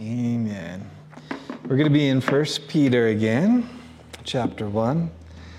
Amen. We're going to be in 1 Peter again, chapter 1.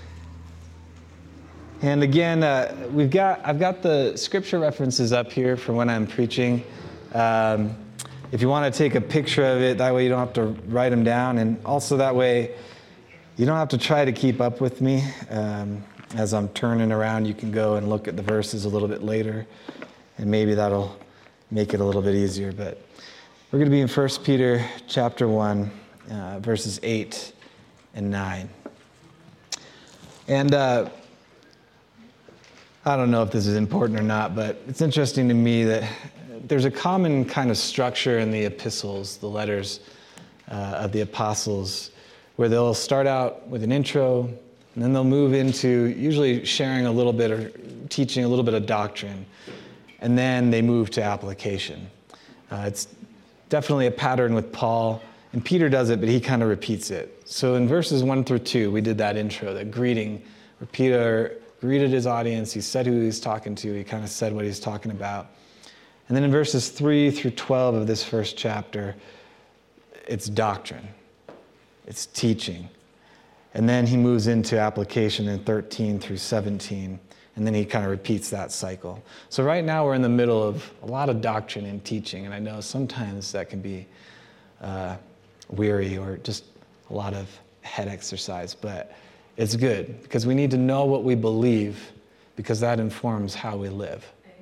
And again, I've got the scripture references up here for when I'm preaching. If you want to take a picture of it, that way you don't have to write them down. And also that way you don't have to try to keep up with me. As I'm turning around, you can go and look at the verses a little bit later. And maybe that'll make it a little bit easier. But we're going to be in 1 Peter chapter 1, verses 8 and 9. And I don't know if this is important or not, but it's interesting to me that there's a common kind of structure in the epistles, the letters of the apostles, where they'll start out with an intro, and then they'll move into usually sharing a little bit or teaching a little bit of doctrine, and then they move to application. It's definitely a pattern with Paul, and Peter does it, but he kind of repeats it. So in verses 1 through 2, we did that intro, that greeting, where Peter greeted his audience, he said who he was talking to, he kind of said what he's talking about. And then in verses 3 through 12 of this first chapter, it's doctrine, it's teaching. And then he moves into application in 13 through 17, and then he kind of repeats that cycle. So right now we're in the middle of a lot of doctrine and teaching, and I know sometimes that can be weary or just a lot of head exercise, but it's good because we need to know what we believe because that informs how we live.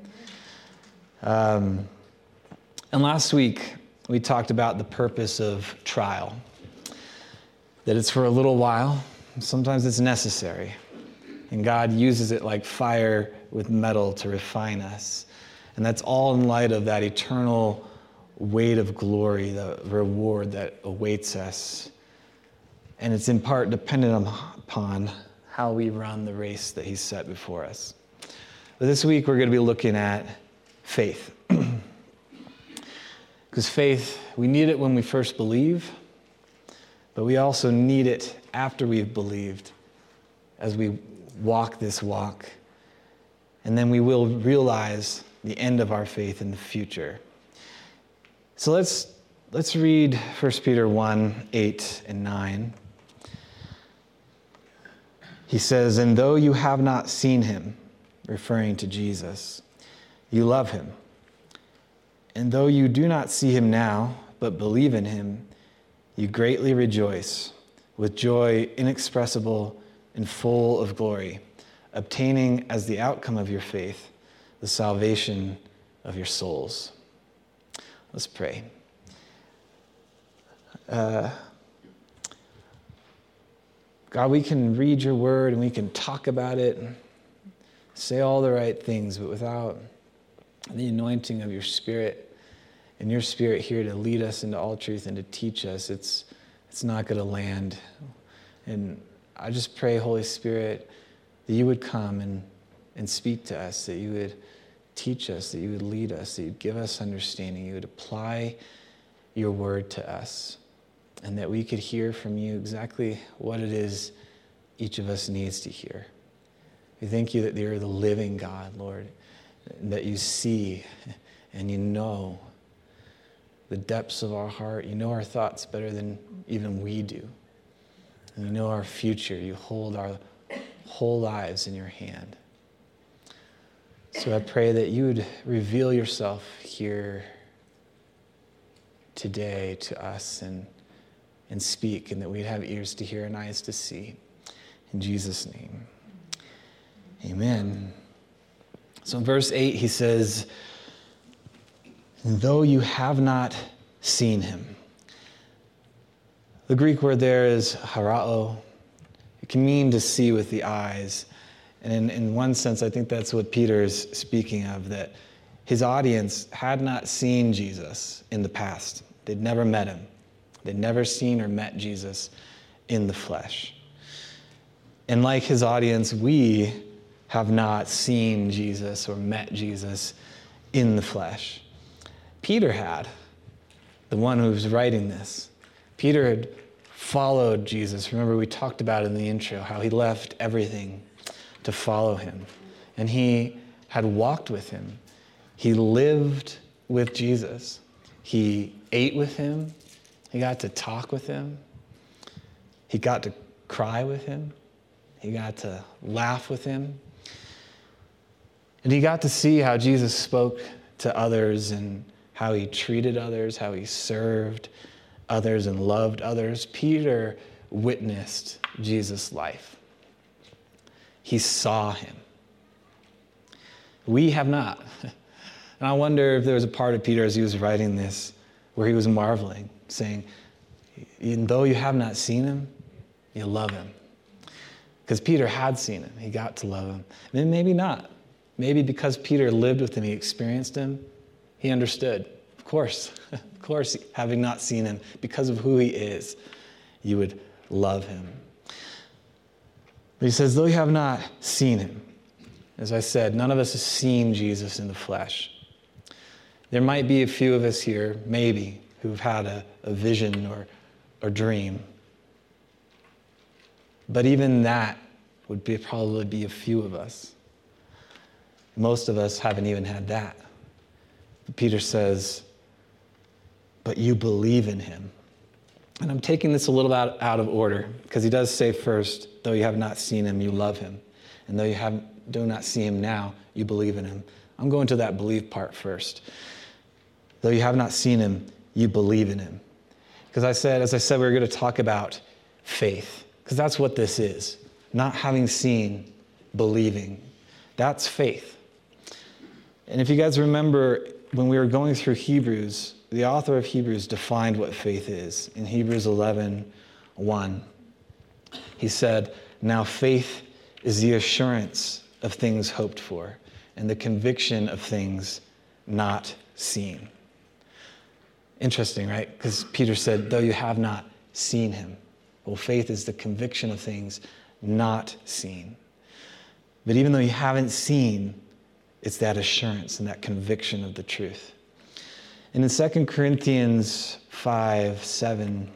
And last week we talked about the purpose of trial, that it's for a little while, sometimes it's necessary. And God uses it like fire with metal to refine us. And that's all in light of that eternal weight of glory, the reward that awaits us. And it's in part dependent upon how we run the race that He's set before us. But this week we're going to be looking at faith. Because faith, we need it when we first believe, but we also need it after we've believed as we walk this walk, and then we will realize the end of our faith in the future. So let's read 1 Peter 1, 8 and 9. He says, "And though you have not seen him," referring to Jesus, "you love him. And though you do not see him now, but believe in him, you greatly rejoice with joy inexpressible and full of glory, obtaining as the outcome of your faith the salvation of your souls." Let's pray. God, we can read your word and we can talk about it and say all the right things, but without the anointing of your Spirit and your Spirit here to lead us into all truth and to teach us, it's not going to land. And I just pray, Holy Spirit, that you would come and speak to us, that you would teach us, that you would lead us, that you'd give us understanding, you would apply your word to us, and that we could hear from you exactly what it is each of us needs to hear. We thank you that you're the living God, Lord, that you see and you know the depths of our heart. You know our thoughts better than even we do. And you know our future. You hold our whole lives in your hand. So I pray that you would reveal yourself here today to us and speak, and that we'd have ears to hear and eyes to see. In Jesus' name, amen. So in verse 8, he says, "Though you have not seen him." The Greek word there is harao. It can mean to see with the eyes. And in one sense, I think that's what Peter is speaking of, that his audience had not seen Jesus in the past. They'd never met him. They'd never seen or met Jesus in the flesh. And like his audience, we have not seen Jesus or met Jesus in the flesh. Peter had, the one who was writing this. Peter had followed Jesus. Remember, we talked about in the intro how he left everything to follow him. And he had walked with him. He lived with Jesus. He ate with him. He got to talk with him. He got to cry with him. He got to laugh with him. And he got to see how Jesus spoke to others and how he treated others, how he served others and loved others. Peter witnessed Jesus' life. He saw him. We have not. And I wonder if there was a part of Peter as he was writing this where he was marveling, saying, though you have not seen him, you love him. Because Peter had seen him. He got to love him. And maybe not. Maybe because Peter lived with him, he experienced him, he understood. Of course, having not seen him, because of who he is, you would love him. But he says, though you have not seen him, as I said, none of us has seen Jesus in the flesh. There might be a few of us here, maybe, who've had a vision or dream. But even that would probably be a few of us. Most of us haven't even had that. But Peter says, but you believe in him. And I'm taking this a little bit out of order, because he does say first, though you have not seen him, you love him. And though you do not see him now, you believe in him. I'm going to that believe part first. Though you have not seen him, you believe in him. Because as I said, we were going to talk about faith, because that's what this is. Not having seen, believing. That's faith. And if you guys remember, when we were going through Hebrews, the author of Hebrews defined what faith is. In Hebrews 11:1, he said, now faith is the assurance of things hoped for and the conviction of things not seen. Interesting, right? Because Peter said, though you have not seen him. Well, faith is the conviction of things not seen. But even though you haven't seen, it's that assurance and that conviction of the truth. And in 2 Corinthians 5:7,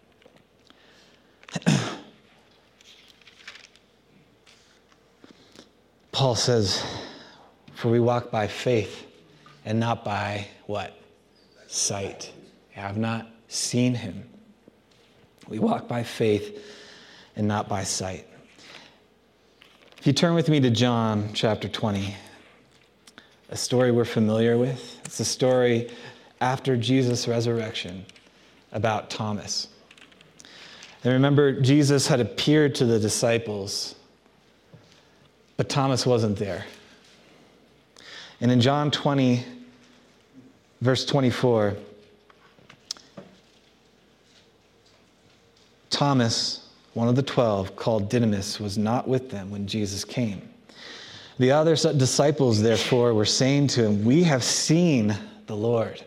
Paul says, for we walk by faith and not by what? Sight. You have not seen him. We walk by faith and not by sight. If you turn with me to John chapter 20, a story we're familiar with. It's a story after Jesus' resurrection about Thomas. And remember, Jesus had appeared to the disciples, but Thomas wasn't there. And in John 20, verse 24, Thomas, one of the 12, called Didymus, was not with them when Jesus came. The other disciples, therefore, were saying to him, we have seen the Lord.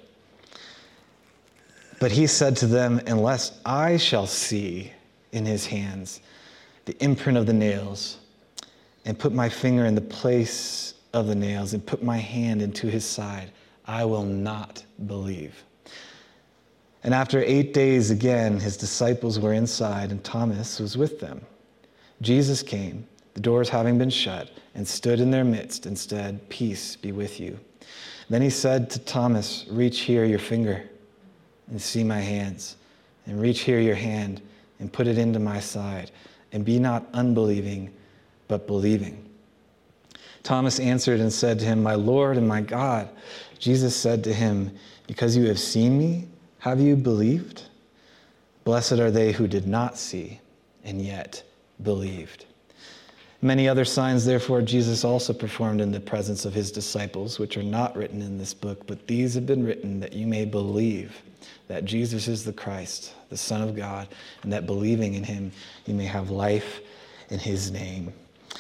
But he said to them, unless I shall see in his hands the imprint of the nails, and put my finger in the place of the nails, and put my hand into his side, I will not believe. And after 8 days again, his disciples were inside, and Thomas was with them. Jesus came, the doors having been shut, and stood in their midst and said, peace be with you. Then he said to Thomas, reach here your finger and see my hands, and reach here your hand and put it into my side, and be not unbelieving, but believing. Thomas answered and said to him, my Lord and my God. Jesus said to him, because you have seen me, have you believed? Blessed are they who did not see and yet believed. Many other signs, therefore, Jesus also performed in the presence of his disciples, which are not written in this book, but these have been written that you may believe that Jesus is the Christ, the Son of God, and that believing in him, you may have life in his name.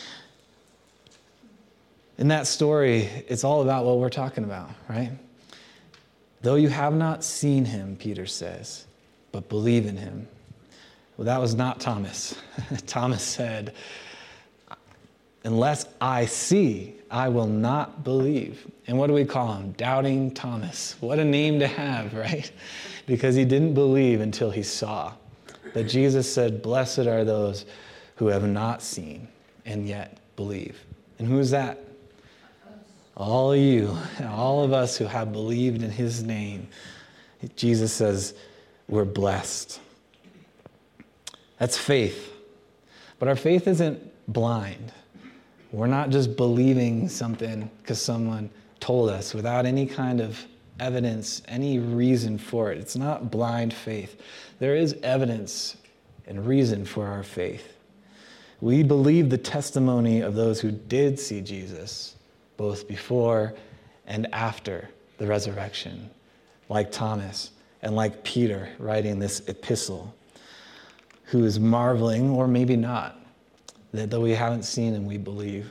In that story, it's all about what we're talking about, right? Though you have not seen him, Peter says, but believe in him. Well, that was not Thomas. Thomas said, unless I see, I will not believe. And what do we call him? Doubting Thomas. What a name to have, right? Because he didn't believe until he saw. But Jesus said, blessed are those who have not seen and yet believe. And who is that? All of you, all of us who have believed in his name. Jesus says, we're blessed. That's faith. But our faith isn't blind. We're not just believing something because someone told us without any kind of evidence, any reason for it. It's not blind faith. There is evidence and reason for our faith. We believe the testimony of those who did see Jesus, both before and after the resurrection, like Thomas and like Peter writing this epistle, who is marveling, or maybe not, that though we haven't seen him, we believe.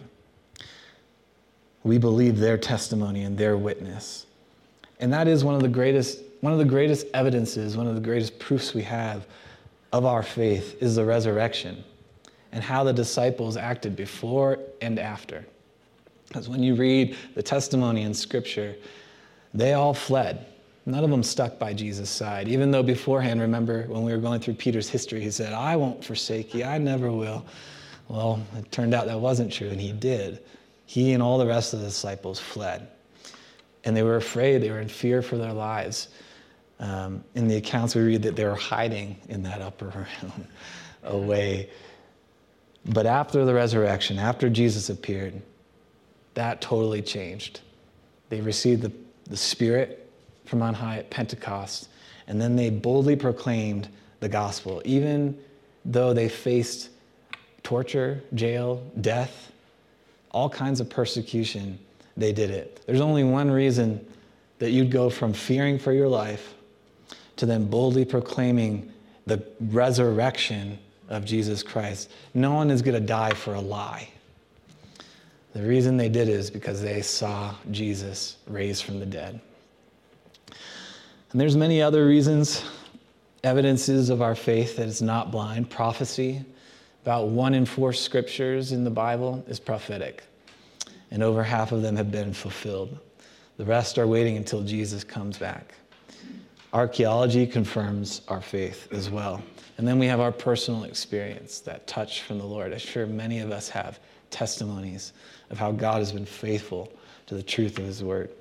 We believe their testimony and their witness. And that is one of the greatest evidences, one of the greatest proofs we have of our faith is the resurrection and how the disciples acted before and after. Because when you read the testimony in Scripture, they all fled. None of them stuck by Jesus' side. Even though beforehand, remember when we were going through Peter's history, he said, I won't forsake you, I never will. Well, it turned out that wasn't true, and he did. He and all the rest of the disciples fled. And they were afraid, they were in fear for their lives. In the accounts we read that they were hiding in that upper room away. But after the resurrection, after Jesus appeared, that totally changed. They received the Spirit from on high at Pentecost, and then they boldly proclaimed the gospel, even though they faced torture, jail, death, all kinds of persecution. They did it. There's only one reason that you'd go from fearing for your life to then boldly proclaiming the resurrection of Jesus Christ. No one is going to die for a lie. The reason they did it is because they saw Jesus raised from the dead. And there's many other reasons, evidences of our faith that it's not blind. Prophecy, about 1 in 4 scriptures in the Bible is prophetic. And over half of them have been fulfilled. The rest are waiting until Jesus comes back. Archaeology confirms our faith as well. And then we have our personal experience, that touch from the Lord. I'm sure many of us have testimonies of how God has been faithful to the truth of his word.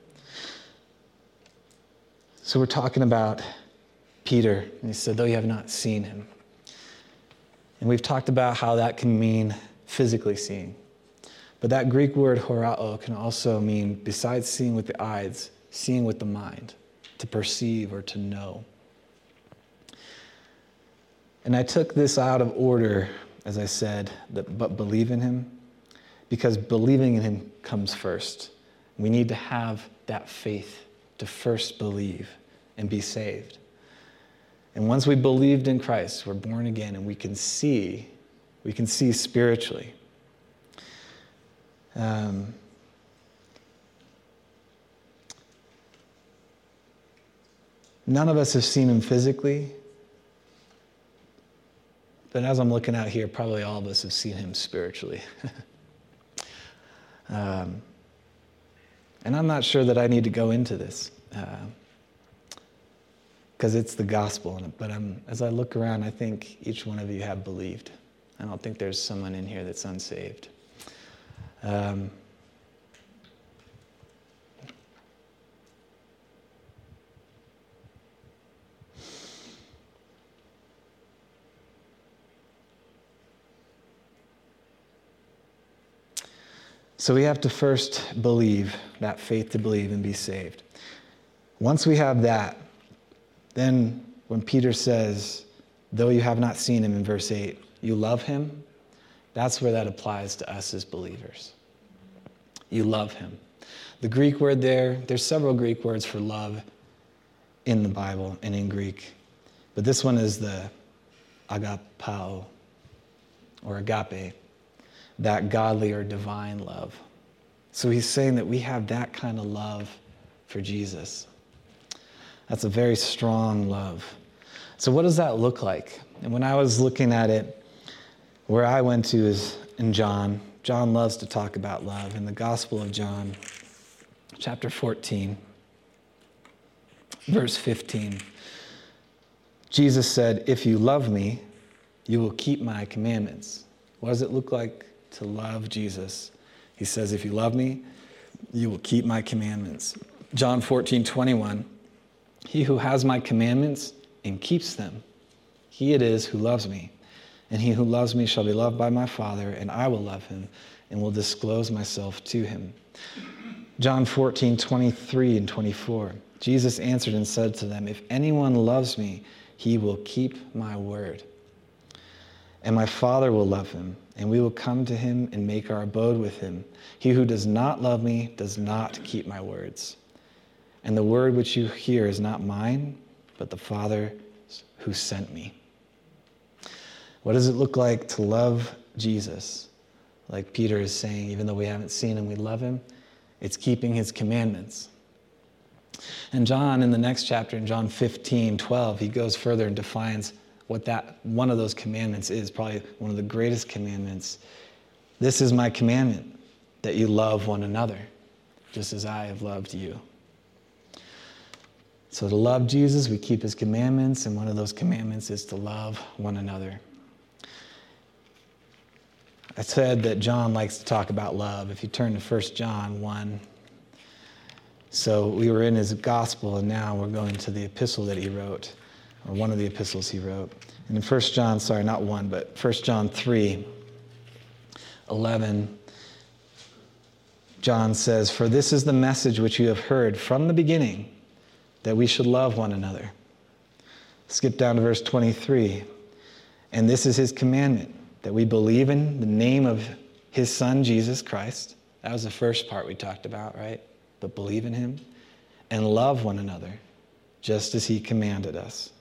So we're talking about Peter, and he said, though you have not seen him. And we've talked about how that can mean physically seeing. But that Greek word horao can also mean, besides seeing with the eyes, seeing with the mind, to perceive or to know. And I took this out of order, as I said, but believe in him, because believing in him comes first. We need to have that faith to first believe and be saved. And once we believed in Christ, we're born again, and we can see spiritually. None of us have seen him physically, but as I'm looking out here, probably all of us have seen him spiritually. And I'm not sure that I need to go into this, because it's the gospel. But as I look around, I think each one of you have believed. I don't think there's someone in here that's unsaved. So we have to first believe, that faith to believe and be saved. Once we have that, then when Peter says, though you have not seen him in verse 8, you love him, that's where that applies to us as believers. You love him. The Greek word there's several Greek words for love in the Bible and in Greek, but this one is the agapao, or agape, that godly or divine love. So he's saying that we have that kind of love for Jesus. That's a very strong love. So what does that look like? And when I was looking at it, where I went to is in John. John loves to talk about love. In the Gospel of John, chapter 14, verse 15, Jesus said, if you love me, you will keep my commandments. What does it look like to love Jesus? He says, if you love me, you will keep my commandments. John 14:21, he who has my commandments and keeps them, he it is who loves me. And he who loves me shall be loved by my Father, and I will love him and will disclose myself to him. John 14:23 and 24. Jesus answered and said to them, if anyone loves me, he will keep my word. And my Father will love him, and we will come to him and make our abode with him. He who does not love me does not keep my words. And the word which you hear is not mine, but the Father who sent me. What does it look like to love Jesus? Like Peter is saying, even though we haven't seen him, we love him. It's keeping his commandments. And John, in the next chapter, in John 15:12, he goes further and defines what that one of those commandments is, probably one of the greatest commandments. This is my commandment, that you love one another, just as I have loved you. So to love Jesus, we keep his commandments, and one of those commandments is to love one another. I said that John likes to talk about love. If you turn to 1 John 1, so we were in his gospel, and now we're going to the epistle that he wrote, or one of the epistles he wrote. And in 1 John, not 1, but 1 John 3:11, John says, for this is the message which you have heard from the beginning, that we should love one another. Skip down to verse 23. And this is his commandment, that we believe in the name of his Son, Jesus Christ. That was the first part we talked about, right? But believe in him and love one another, just as he commanded us.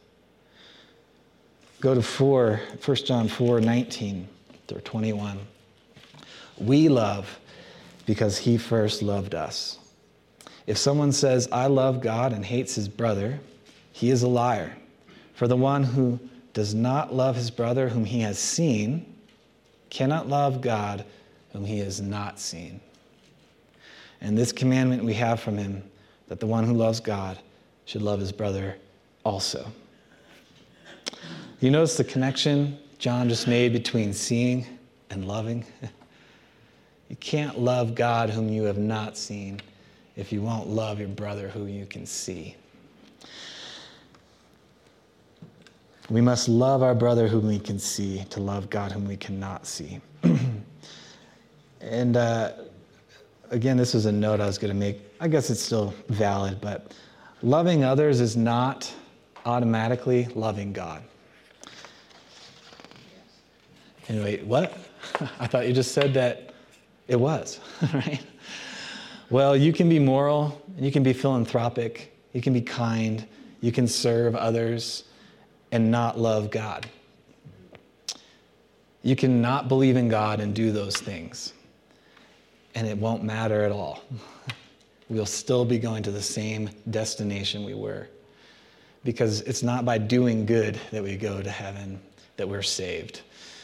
Go to 1 John 4:19 through 21. We love because he first loved us. If someone says, I love God and hates his brother, he is a liar. For the one who does not love his brother whom he has seen cannot love God whom he has not seen. And this commandment we have from him, that the one who loves God should love his brother also. You notice the connection John just made between seeing and loving? You can't love God whom you have not seen if you won't love your brother who you can see. We must love our brother whom we can see to love God whom we cannot see. And again, this was a note I was going to make. I guess it's still valid, but loving others is not automatically loving God. Anyway, what? I thought you just said that it was, right? Well, you can be moral, and you can be philanthropic, you can be kind, you can serve others, and not love God. You can not believe in God and do those things, and it won't matter at all. We'll still be going to the same destination we were, because it's not by doing good that we go to heaven, that we're saved.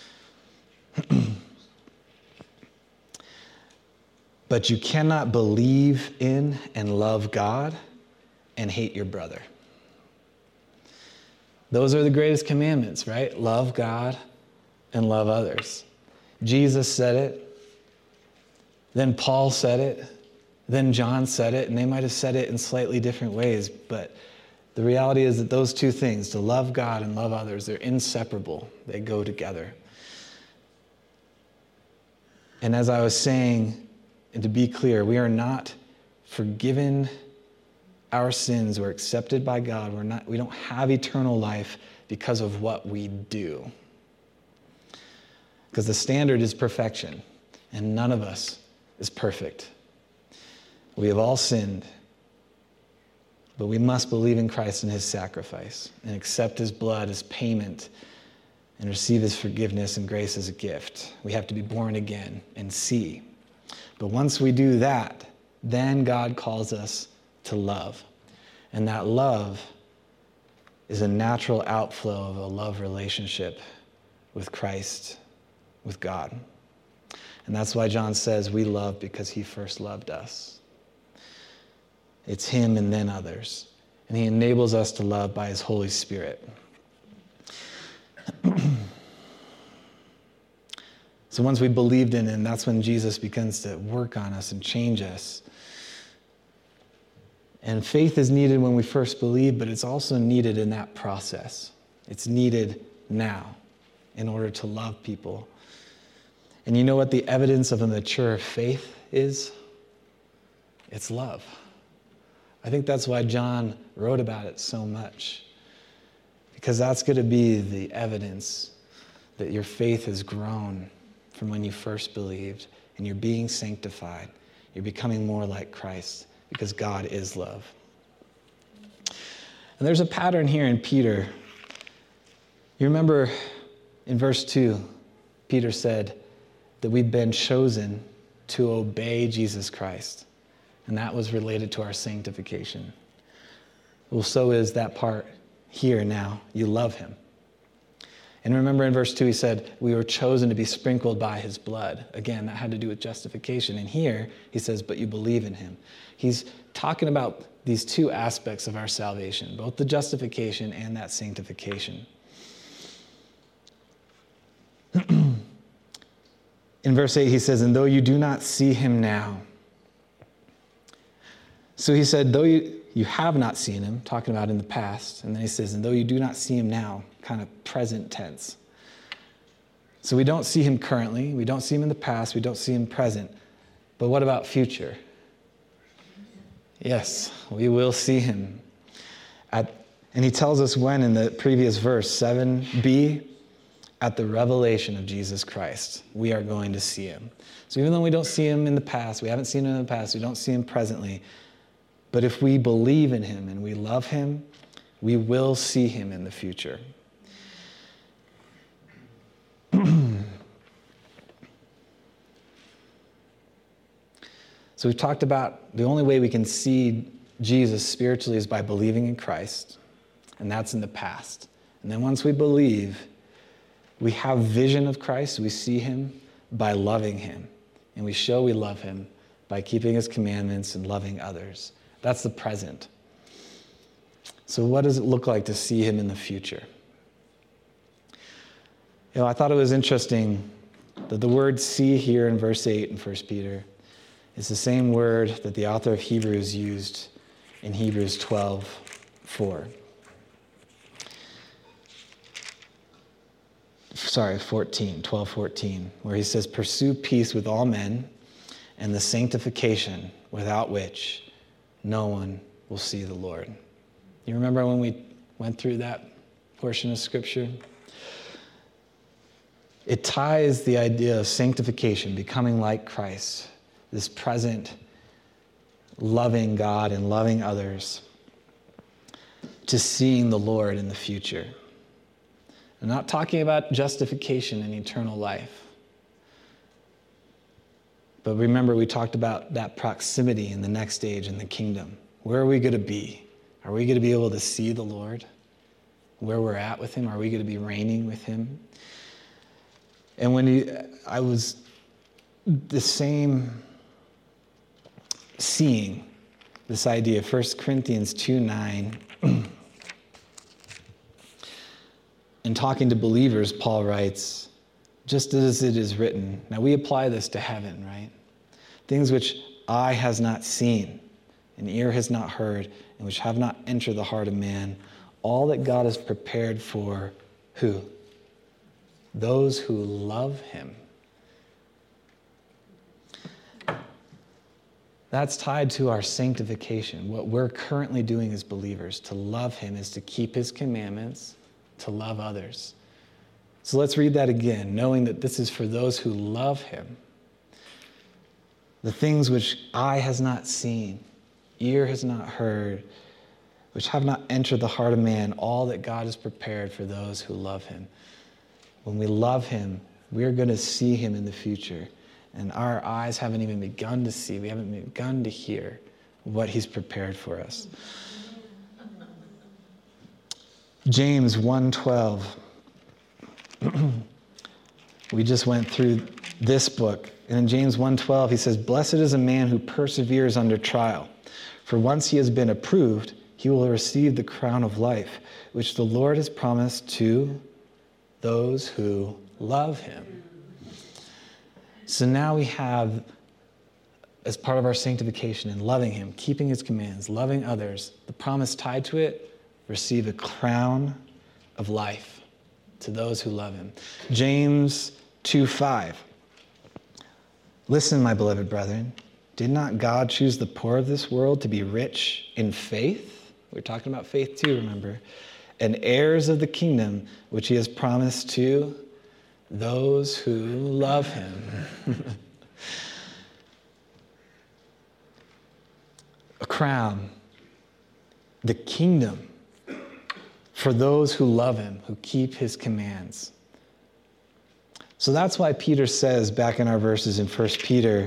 But you cannot believe in and love God and hate your brother. Those are the greatest commandments, right? Love God and love others. Jesus said it. Then Paul said it. Then John said it. And they might have said it in slightly different ways. But the reality is that those two things, to love God and love others, they're inseparable. They go together. And as I was saying, and to be clear, we are not forgiven our sins or accepted by God. We don't have eternal life because of what we do. Because the standard is perfection, and none of us is perfect. We have all sinned, but we must believe in Christ and his sacrifice and accept his blood as payment and receive his forgiveness and grace as a gift. We have to be born again and see. But once we do that, then God calls us to love. And that love is a natural outflow of a love relationship with Christ, with God. And that's why John says we love because he first loved us. It's him and then others. And he enables us to love by his Holy Spirit. So once we believed in him, that's when Jesus begins to work on us and change us. And faith is needed when we first believe, but it's also needed in that process. It's needed now in order to love people. And you know what the evidence of a mature faith is? It's love. I think that's why John wrote about it so much, because that's going to be the evidence that your faith has grown from when you first believed, and you're being sanctified. You're becoming more like Christ, because God is love. And there's a pattern here in Peter. You remember in verse 2, Peter said that we've been chosen to obey Jesus Christ. And that was related to our sanctification. Well, so is that part here now. You love him. And remember in verse 2, he said, we were chosen to be sprinkled by his blood. Again, that had to do with justification. And here, he says, but you believe in him. He's talking about these two aspects of our salvation, both the justification and that sanctification. In verse 8, he says, and though you do not see him now. So he said, though you have not seen him, talking about in the past. And then he says, and though you do not see him now, kind of present tense. So we don't see him currently. We don't see him in the past. We don't see him present. But what about future? Yes, we will see him. And he tells us when in the previous verse, 7b, at the revelation of Jesus Christ, we are going to see him. So even though we don't see him in the past, we haven't seen him in the past, we don't see him presently, but if we believe in him and we love him, we will see him in the future. So we've talked about the only way we can see Jesus spiritually is by believing in Christ, and that's in the past. And then once we believe, we have vision of Christ. We see him by loving him. And we show we love him by keeping his commandments and loving others. That's the present. So what does it look like to see him in the future? You know, I thought it was interesting that the word see here in verse 8 in 1 Peter is the same word that the author of Hebrews used in Hebrews 12:14, where he says, pursue peace with all men and the sanctification without which no one will see the Lord. You remember when we went through that portion of Scripture? It ties the idea of sanctification, becoming like Christ, this present loving God and loving others, to seeing the Lord in the future. I'm not talking about justification and eternal life. But remember, we talked about that proximity in the next stage in the kingdom. Where are we going to be? Are we going to be able to see the Lord? Where we're at with him? Are we going to be reigning with him? And I was the same seeing this idea, 1 Corinthians 2:9. In talking to believers, Paul writes, just as it is written. Now we apply this to heaven, right? Things which eye has not seen, and ear has not heard, and which have not entered the heart of man, all that God has prepared for who? Those who love him. That's tied to our sanctification. What we're currently doing as believers, to love him, is to keep his commandments, to love others. So let's read that again, knowing that this is for those who love him. The things which eye has not seen, ear has not heard, which have not entered the heart of man, all that God has prepared for those who love him. When we love him, we're going to see him in the future. And our eyes haven't even begun to see, we haven't begun to hear what he's prepared for us. James 1:12. We just went through this book. And in James 1:12, he says, blessed is a man who perseveres under trial. For once he has been approved, he will receive the crown of life, which the Lord has promised to those who love him. So now we have as part of our sanctification and loving him, keeping his commands, loving others, the promise tied to it, receive a crown of life to those who love him. James 2:5. Listen, my beloved brethren, did not God choose the poor of this world to be rich in faith? We're talking about faith too, remember. And heirs of the kingdom which he has promised to those who love him. A crown, the kingdom for those who love him, who keep his commands. So that's why Peter says back in our verses in 1 Peter,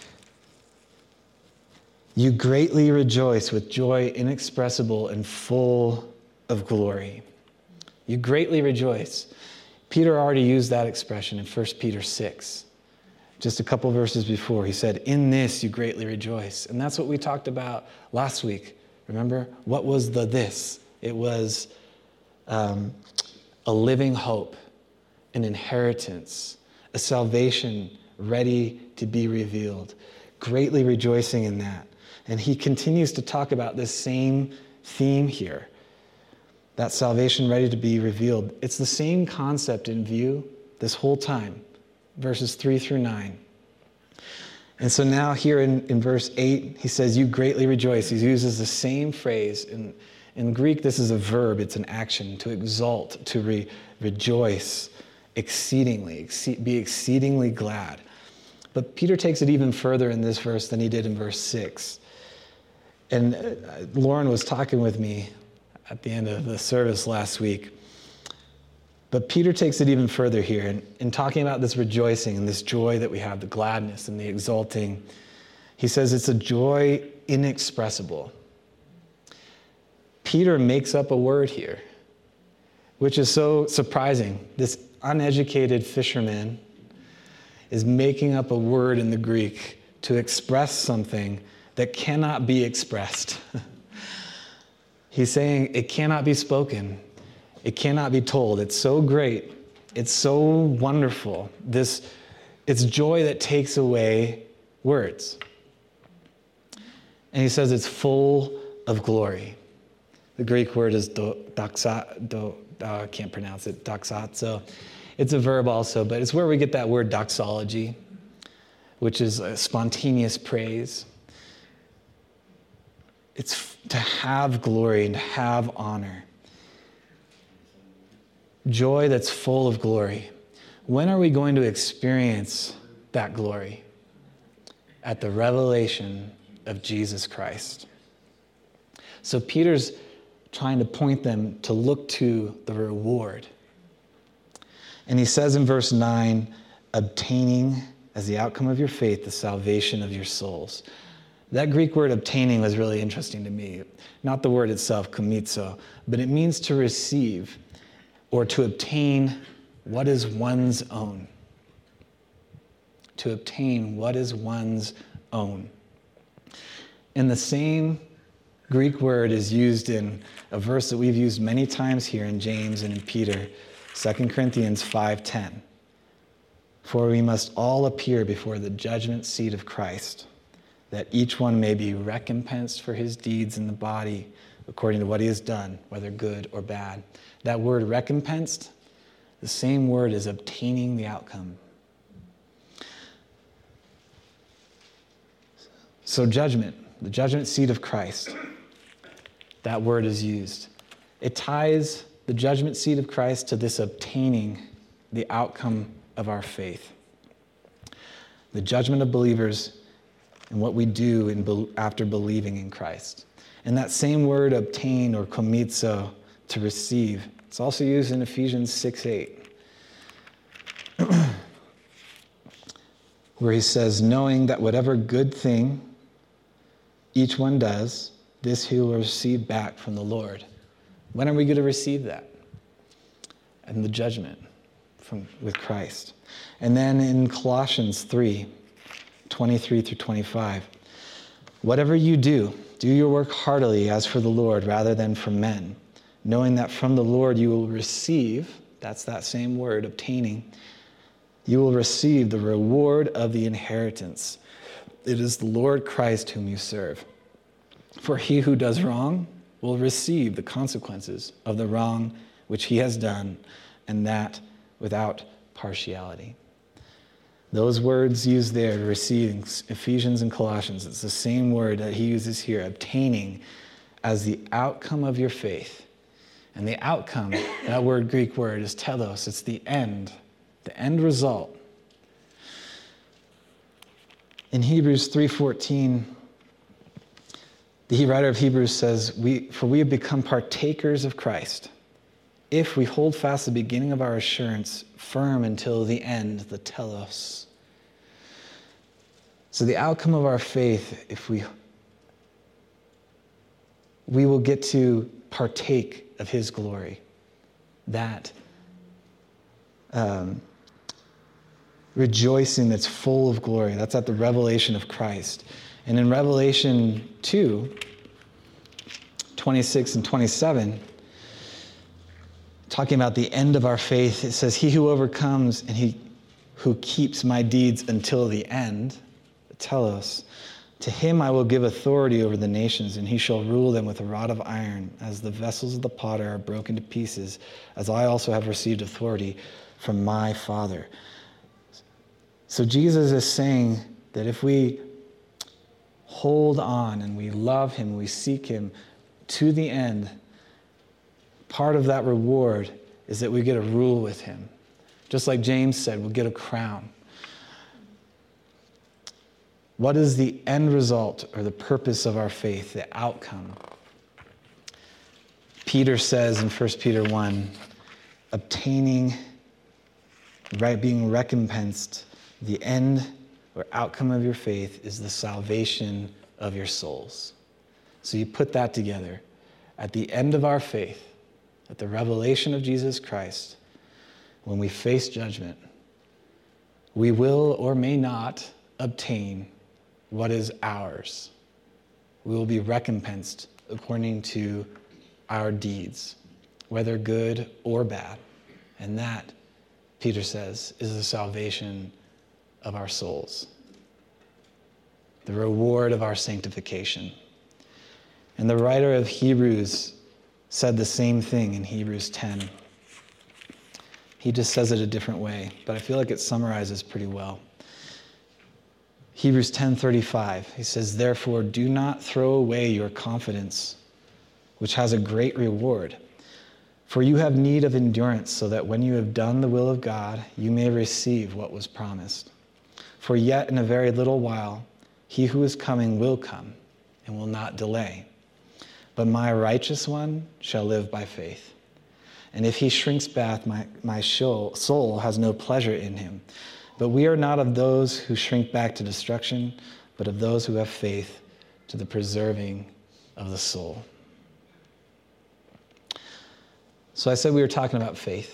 you greatly rejoice with joy inexpressible and full of glory. You greatly rejoice. Peter already used that expression in 1 Peter 6. Just a couple verses before, he said, in this you greatly rejoice. And that's what we talked about last week. Remember? What was the this? It was a living hope, an inheritance, a salvation ready to be revealed. Greatly rejoicing in that. And he continues to talk about this same theme here. That salvation ready to be revealed. It's the same concept in view this whole time. Verses 3 through 9. And so now here in verse 8, he says, you greatly rejoice. He uses the same phrase. In Greek, this is a verb. It's an action. To exult, to rejoice exceedingly, be exceedingly glad. But Peter takes it even further in this verse than he did in verse 6. And Lauren was talking with me at the end of the service last week. But Peter takes it even further here. In talking about this rejoicing and this joy that we have, the gladness and the exulting, he says it's a joy inexpressible. Peter makes up a word here, which is so surprising. This uneducated fisherman is making up a word in the Greek to express something that cannot be expressed. He's saying it cannot be spoken. It cannot be told. It's so great. It's so wonderful. It's joy that takes away words. And he says it's full of glory. The Greek word is I can't pronounce it, doxazo. It's a verb also, but it's where we get that word doxology, which is a spontaneous praise. It's to have glory and to have honor. Joy that's full of glory. When are we going to experience that glory? At the revelation of Jesus Christ. So Peter's trying to point them to look to the reward. And he says in verse 9, obtaining as the outcome of your faith, the salvation of your souls. That Greek word obtaining was really interesting to me. Not the word itself, komizo, but it means to receive or to obtain what is one's own. To obtain what is one's own. And the same Greek word is used in a verse that we've used many times here in James and in Peter, 2 Corinthians 5:10. For we must all appear before the judgment seat of Christ, that each one may be recompensed for his deeds in the body according to what he has done, whether good or bad. That word recompensed, the same word as obtaining the outcome. So judgment, the judgment seat of Christ, that word is used. It ties the judgment seat of Christ to this obtaining the outcome of our faith. The judgment of believers and what we do after believing in Christ. And that same word obtain or komizo, to receive, it's also used in Ephesians 6:8. Where he says, knowing that whatever good thing each one does, this he will receive back from the Lord. When are we going to receive that? And the judgment with Christ. And then in Colossians 3:23 through 25, whatever you do your work heartily as for the Lord rather than for men, knowing that from the Lord you will receive, that's that same word, obtaining, you will receive the reward of the inheritance. it is the Lord Christ whom you serve. For he who does wrong will receive the consequences of the wrong which he has done, and that without partiality. Those words used there to receive in Ephesians and Colossians, it's the same word that he uses here, obtaining as the outcome of your faith. And the outcome, that word, Greek word, is telos. It's the end result. In Hebrews 3:14, the writer of Hebrews says, For we have become partakers of Christ, if we hold fast the beginning of our assurance firm until the end, the telos. So the outcome of our faith, if we will get to partake of his glory. That rejoicing that's full of glory, that's at the revelation of Christ. And in Revelation 2:26 and 27, talking about the end of our faith, it says, he who overcomes and he who keeps my deeds until the end, the telos, to him I will give authority over the nations, and he shall rule them with a rod of iron, as the vessels of the potter are broken to pieces, as I also have received authority from my Father. So Jesus is saying that if we hold on and we love him, we seek him to the end, part of that reward is that we get to rule with him. Just like James said, we'll get a crown. What is the end result or the purpose of our faith, the outcome? Peter says in 1 Peter 1, obtaining, being recompensed, the end or outcome of your faith is the salvation of your souls. So you put that together. At the end of our faith, at the revelation of Jesus Christ, when we face judgment, we will or may not obtain what is ours. We will be recompensed according to our deeds, whether good or bad. And that, Peter says, is the salvation of our souls, the reward of our sanctification. And the writer of Hebrews said the same thing in Hebrews 10. He just says it a different way, but I feel like it summarizes pretty well. Hebrews 10:35, he says, therefore, do not throw away your confidence, which has a great reward. For you have need of endurance, so that when you have done the will of God, you may receive what was promised. For yet in a very little while, he who is coming will come and will not delay. But my righteous one shall live by faith. And if he shrinks back, my soul has no pleasure in him. But we are not of those who shrink back to destruction, but of those who have faith to the preserving of the soul. So I said we were talking about faith.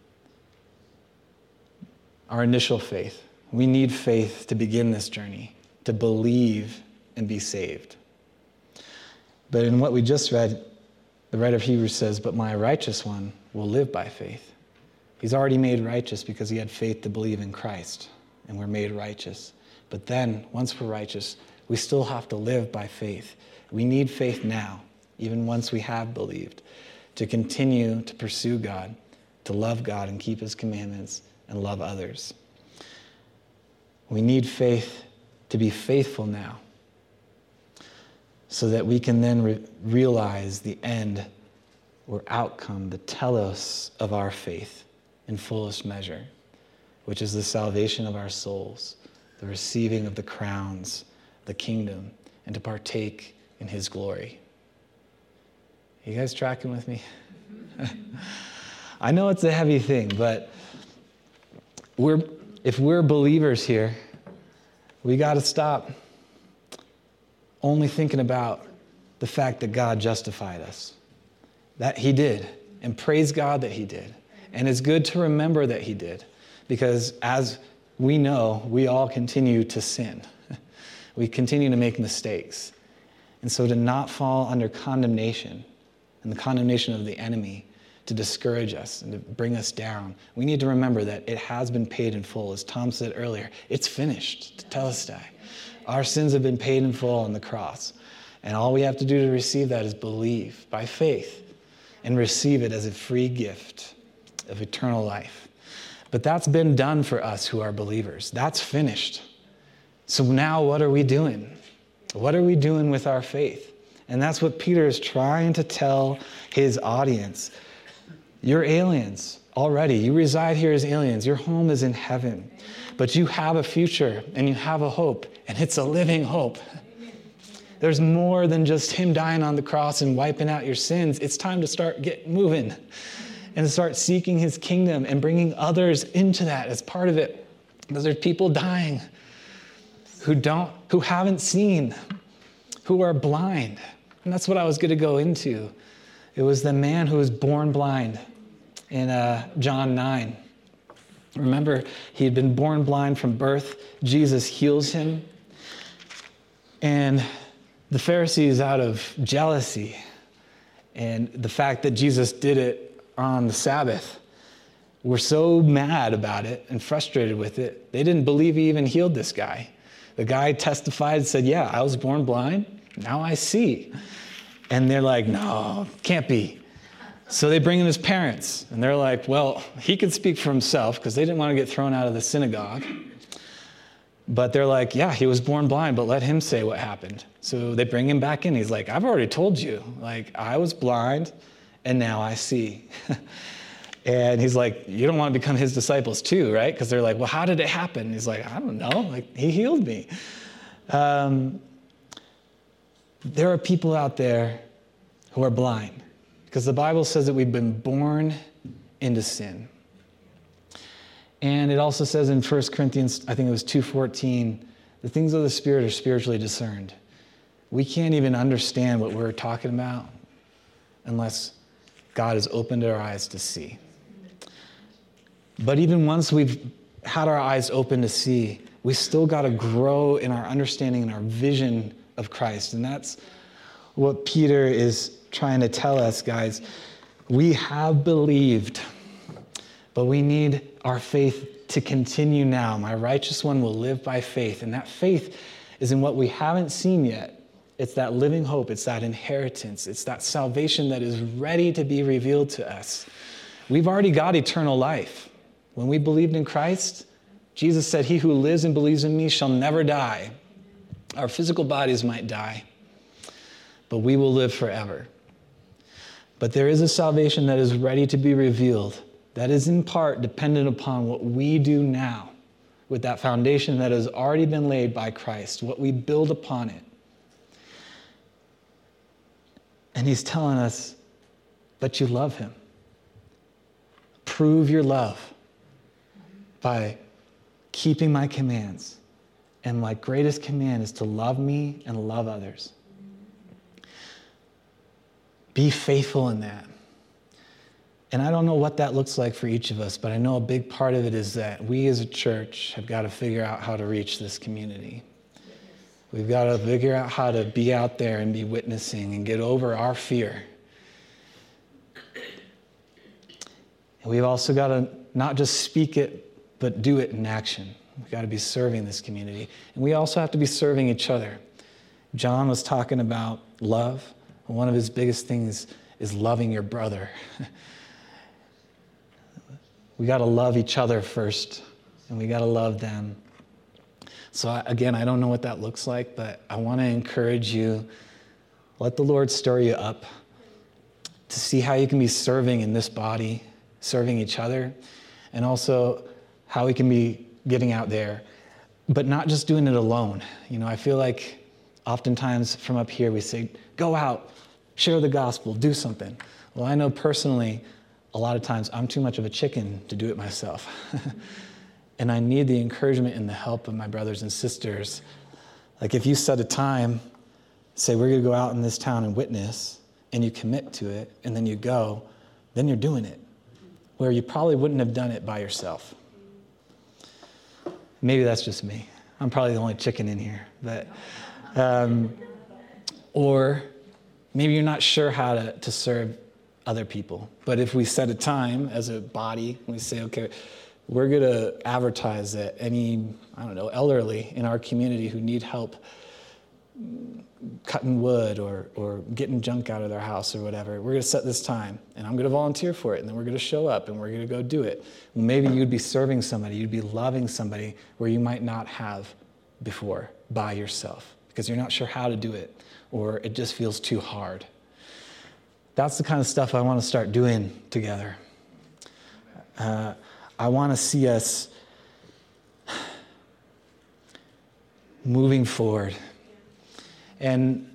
Our initial faith. We need faith to begin this journey, to believe and be saved. But in what we just read, the writer of Hebrews says, but my righteous one will live by faith. He's already made righteous because he had faith to believe in Christ, and we're made righteous. But then, once we're righteous, we still have to live by faith. We need faith now, even once we have believed, to continue to pursue God, to love God and keep his commandments and love others. We need faith to be faithful now, so that we can then realize the end or outcome, the telos of our faith in fullest measure, which is the salvation of our souls, the receiving of the crowns, the kingdom, and to partake in his glory. You guys tracking with me? I know it's a heavy thing, but if we're believers here, we got to stop only thinking about the fact that God justified us, that he did, and praise God that he did. And it's good to remember that he did, because as we know, we all continue to sin. We continue to make mistakes. And so to not fall under condemnation and the condemnation of the enemy to discourage us and to bring us down, we need to remember that it has been paid in full. As Tom said earlier, it's finished, tetelestai. Our sins have been paid in full on the cross. And all we have to do to receive that is believe by faith and receive it as a free gift of eternal life. But that's been done for us who are believers. That's finished. So now what are we doing? What are we doing with our faith? And that's what Peter is trying to tell his audience. You're aliens already. You reside here as aliens. Your home is in heaven. But you have a future and you have a hope, and it's a living hope. There's more than just him dying on the cross and wiping out your sins. It's time to start getting moving and to start seeking his kingdom and bringing others into that as part of it. Because there's people dying who haven't seen, who are blind. And that's what I was going to go into. It was the man who was born blind in John 9. Remember, he had been born blind from birth. Jesus heals him. And the Pharisees, out of jealousy and the fact that Jesus did it on the Sabbath, were so mad about it and frustrated with it, they didn't believe he even healed this guy. The guy testified and said, yeah, I was born blind. Now I see. And they're like, no, can't be. So they bring in his parents, and they're like, well, he could speak for himself, because they didn't want to get thrown out of the synagogue. But they're like, yeah, he was born blind, but let him say what happened. So they bring him back in. He's like, I've already told you. Like, I was blind, and now I see. And he's like, you don't want to become his disciples too, right? Because they're like, well, how did it happen? He's like, I don't know. Like, he healed me. There are people out there who are blind, because the Bible says that we've been born into sin. And it also says in 1 Corinthians, I think it was 2:14, the things of the Spirit are spiritually discerned. We can't even understand what we're talking about unless God has opened our eyes to see. But even once we've had our eyes open to see, we still got to grow in our understanding and our vision of Christ. And that's what Peter is trying to tell us, guys. We have believed, but we need our faith to continue now. My righteous one will live by faith. And that faith is in what we haven't seen yet. It's that living hope. It's that inheritance. It's that salvation that is ready to be revealed to us. We've already got eternal life. When we believed in Christ, Jesus said, he who lives and believes in me shall never die. Our physical bodies might die, but we will live forever. But there is a salvation that is ready to be revealed, that is in part dependent upon what we do now with that foundation that has already been laid by Christ, what we build upon it. And he's telling us, but you love him. Prove your love by keeping my commands. And my greatest command is to love me and love others. Be faithful in that. And I don't know what that looks like for each of us, but I know a big part of it is that we as a church have got to figure out how to reach this community. We've got to figure out how to be out there and be witnessing and get over our fear. And we've also got to not just speak it, but do it in action. We've got to be serving this community. And we also have to be serving each other. John was talking about love. And one of his biggest things is loving your brother. We got to love each other first, and we got to love them. So again, I don't know what that looks like, but I want to encourage you, let the Lord stir you up to see how you can be serving in this body, serving each other, and also how we can be getting out there, but not just doing it alone. You know, I feel like oftentimes from up here we say, go out, share the gospel, do something. Well, I know personally, a lot of times I'm too much of a chicken to do it myself. And I need the encouragement and the help of my brothers and sisters. Like if you set a time, say we're going to go out in this town and witness, and you commit to it, and then you go, then you're doing it, where you probably wouldn't have done it by yourself. Maybe that's just me. I'm probably the only chicken in here. But, or maybe you're not sure how to serve other people. But if we set a time as a body, and we say, okay, We're going to advertise that any, elderly in our community who need help cutting wood or getting junk out of their house or whatever, we're going to set this time, and I'm going to volunteer for it, and then we're going to show up, and we're going to go do it. Well, maybe you'd be serving somebody, you'd be loving somebody where you might not have before by yourself because you're not sure how to do it, or it just feels too hard. That's the kind of stuff I want to start doing together. I want to see us moving forward. And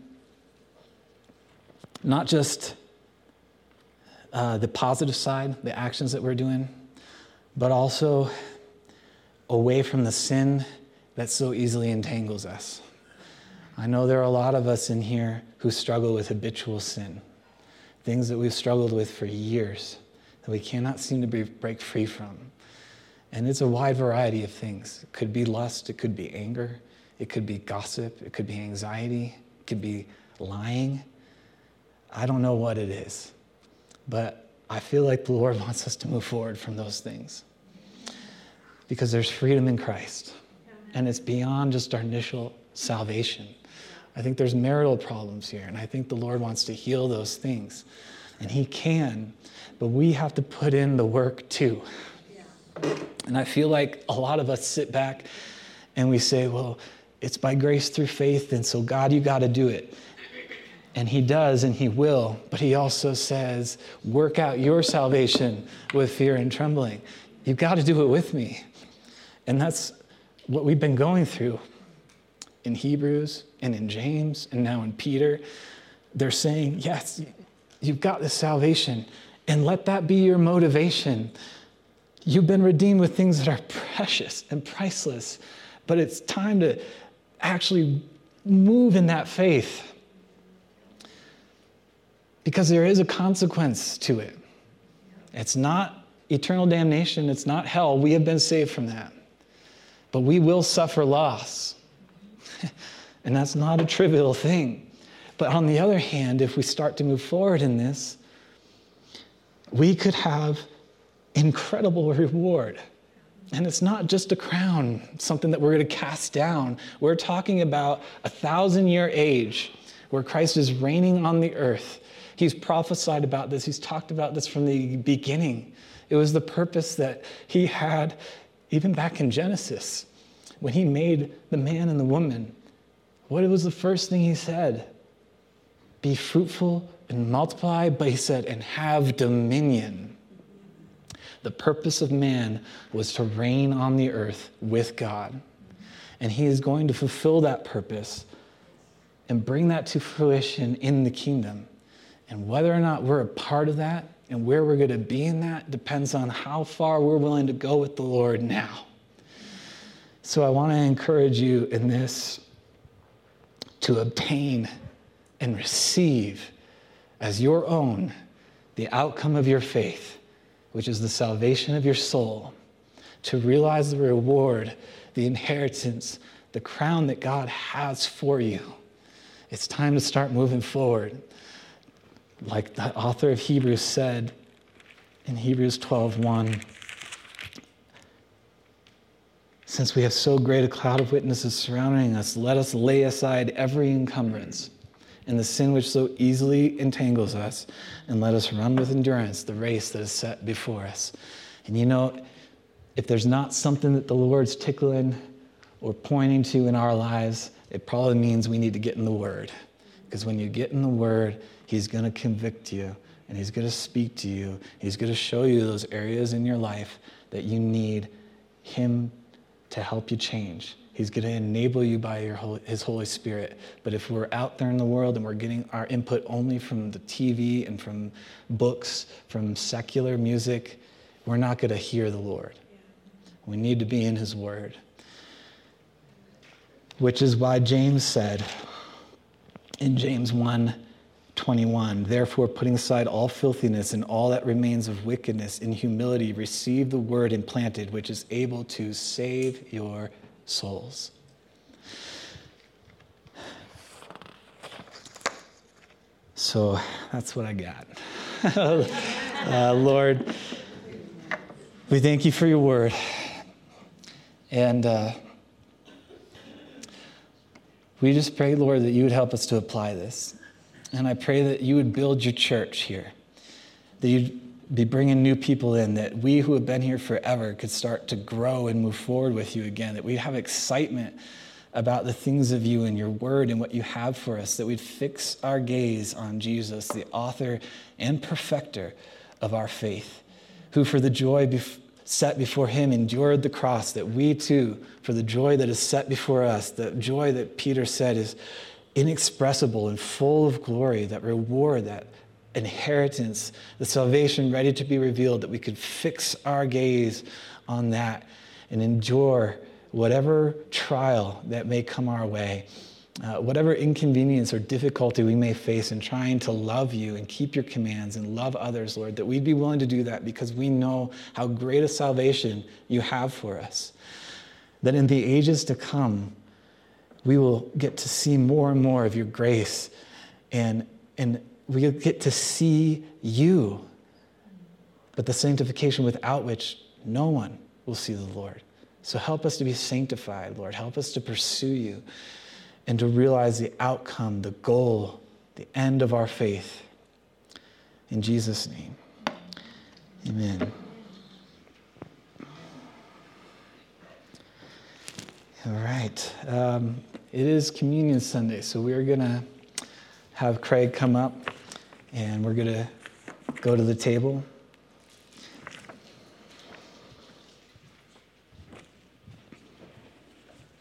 not just the positive side, the actions that we're doing, but also away from the sin that so easily entangles us. I know there are a lot of us in here who struggle with habitual sin, things that we've struggled with for years that we cannot seem to break free from. And it's a wide variety of things. It could be lust, it could be anger, it could be gossip, it could be anxiety, it could be lying. I don't know what it is, but I feel like the Lord wants us to move forward from those things because there's freedom in Christ, and it's beyond just our initial salvation. I think there's marital problems here, and I think the Lord wants to heal those things, and He can, but we have to put in the work too. And I feel like a lot of us sit back and we say, well, it's by grace through faith, and so God, you got to do it. And He does, and He will, but He also says, work out your salvation with fear and trembling. You've got to do it with me. And that's what we've been going through in Hebrews and in James and now in Peter. They're saying, yes, you've got this salvation, and let that be your motivation. You've been redeemed with things that are precious and priceless, but it's time to actually move in that faith because there is a consequence to it. It's not eternal damnation. It's not hell. We have been saved from that, but we will suffer loss, and that's not a trivial thing. But on the other hand, if we start to move forward in this, we could have incredible reward. And it's not just a crown, something that we're going to cast down. We're talking about 1,000-year age where Christ is reigning on the earth. He's prophesied about this. He's talked about this from the beginning. It was the purpose that He had even back in Genesis when He made the man and the woman. What was the first thing He said? Be fruitful and multiply, but He said, and have dominion. The purpose of man was to reign on the earth with God. And He is going to fulfill that purpose and bring that to fruition in the kingdom. And whether or not we're a part of that and where we're going to be in that depends on how far we're willing to go with the Lord now. So I want to encourage you in this to obtain and receive as your own the outcome of your faith, which is the salvation of your soul, to realize the reward, the inheritance, the crown that God has for you. It's time to start moving forward. Like the author of Hebrews said in Hebrews 12:1, since we have so great a cloud of witnesses surrounding us, let us lay aside every encumbrance and the sin which so easily entangles us, and let us run with endurance the race that is set before us. And if there's not something that the Lord's tickling or pointing to in our lives, it probably means we need to get in the Word. Because when you get in the Word, He's going to convict you, and He's going to speak to you. He's going to show you those areas in your life that you need Him to help you change. He's going to enable you by His Holy Spirit. But if we're out there in the world and we're getting our input only from the TV and from books, from secular music, we're not going to hear the Lord. We need to be in His Word. Which is why James said in James 1:21, therefore, putting aside all filthiness and all that remains of wickedness, in humility receive the word implanted, which is able to save your souls. So that's what I got. Lord, We thank you for your word. And we just pray, Lord, that you would help us to apply this. And I pray that you would build your church here, that you'd be bringing new people in, that we who have been here forever could start to grow and move forward with you again, that we'd have excitement about the things of you and your word and what you have for us, that we'd fix our gaze on Jesus, the author and perfecter of our faith, who for the joy set before him endured the cross, that we too, for the joy that is set before us, the joy that Peter said is inexpressible and full of glory, that reward, that inheritance, the salvation ready to be revealed, that we could fix our gaze on that and endure whatever trial that may come our way, whatever inconvenience or difficulty we may face in trying to love you and keep your commands and love others, Lord, that we'd be willing to do that because we know how great a salvation you have for us. That in the ages to come, we will get to see more and more of your grace, and we'll get to see you, but the sanctification without which no one will see the Lord. So help us to be sanctified, Lord. Help us to pursue you and to realize the outcome, the goal, the end of our faith. In Jesus' name, amen. All right. It is Communion Sunday, so we're going to have Craig come up, and we're going to go to the table.